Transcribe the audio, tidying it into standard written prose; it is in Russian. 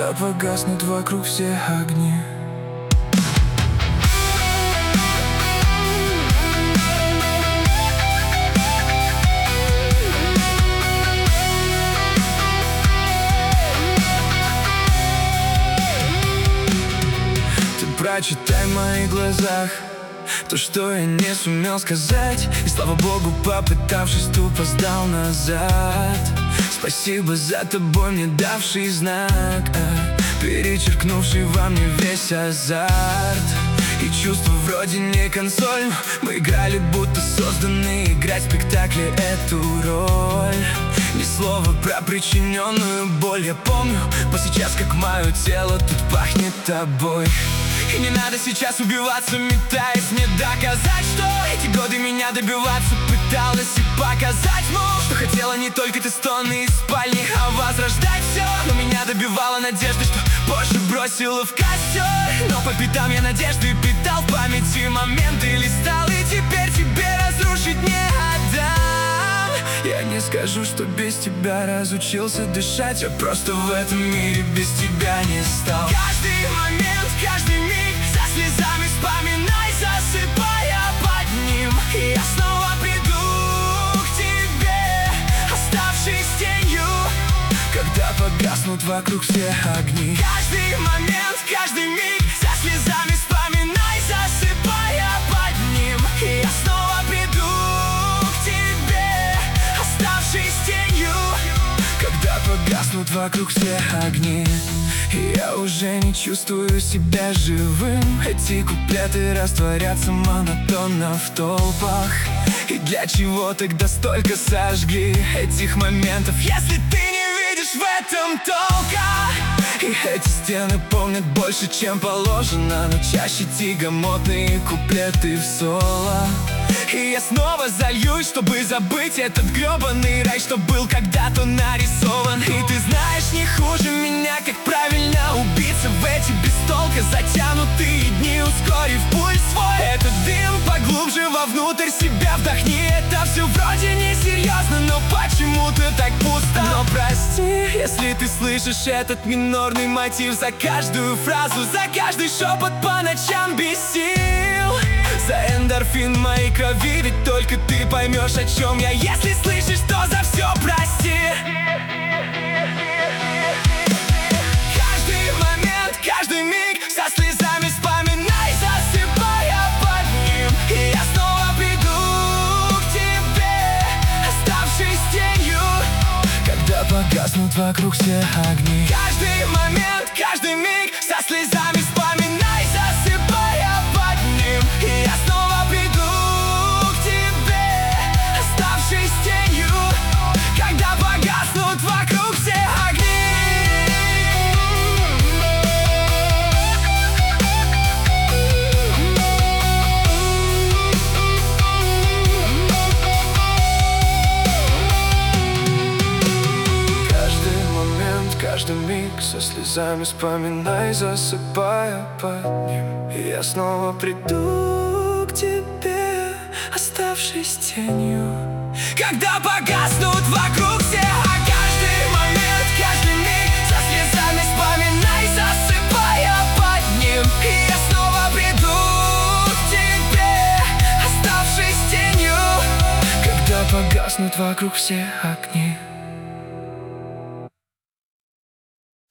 когда погаснут вокруг все огни. Ты прочитай в моих глазах то, что я не сумел сказать, и слава богу, попытавшись, тупо сдал назад. Спасибо за тобой мне давший знак, перечеркнувший во мне весь азарт. И чувства вроде не консоль, мы играли, будто созданы играть в спектакле эту роль. Ни слова про причиненную боль. Я помню по сейчас, как мое тело тут пахнет тобой. И не надо сейчас убиваться, метаясь мне доказать, что эти годы меня добиваться пыталась и показать, что хотела не только ты стоны из спальни, а возрождать все. Но меня добивала надежда, что позже бросила в костер. Но по пятам я надежды питал, в памяти моменты листал, и теперь тебе разрушить не отдам. Я не скажу, что без тебя разучился дышать, я просто в этом мире без тебя не стал. Каждый момент, каждый миг со слезами вспоминай, засыпая под ним. И я снова приду к тебе, оставшись тенью, когда погаснут вокруг все огни. Каждый момент, каждый миг со слезами вспоминай, засыпая под ним. И я снова приду к тебе, оставшись тенью, когда погаснут вокруг все огни. И я уже не чувствую себя живым. Эти куплеты растворятся монотонно в толпах. И для чего тогда столько сожгли этих моментов, если ты не видишь в этом толка? И эти стены помнят больше, чем положено, но чаще тягомотные куплеты в соло. И я снова зальюсь, чтобы забыть этот гребаный рай, что был когда-то нарисован. И ты знаешь, не хуже меня, как правильно убиться в эти без толка затянутые дни, ускорив пульс свой. Этот дым поглубже вовнутрь себя вдохни. Это все вроде несерьезно, но почему-то так пусто. Но прости, если ты слышишь этот минорный мотив за каждую фразу, за каждый шепот по ночам без сил. За эндорфин моей крови, ведь только ты поймешь, о чем я. Если слышишь, то за все прости. Каждый момент, каждый миг со слезами вспоминай, засыпая под ним. И я снова приду к тебе, оставшись тенью, когда погаснут вокруг все огни. Каждый момент, каждый миг со слезами вспоминай, засыпая под ним. И я снова приду к тебе, оставшись тенью, когда погаснут вокруг все огни. Каждый момент, каждый миг со слезами вспоминай, засыпая под ним. И я снова приду к тебе, оставшись тенью, когда погаснут вокруг все. А каждый момент, каждый миг со слезами вспоминай, засыпая под ним. И я снова приду к тебе, оставшись тенью, когда погаснут вокруг все огни.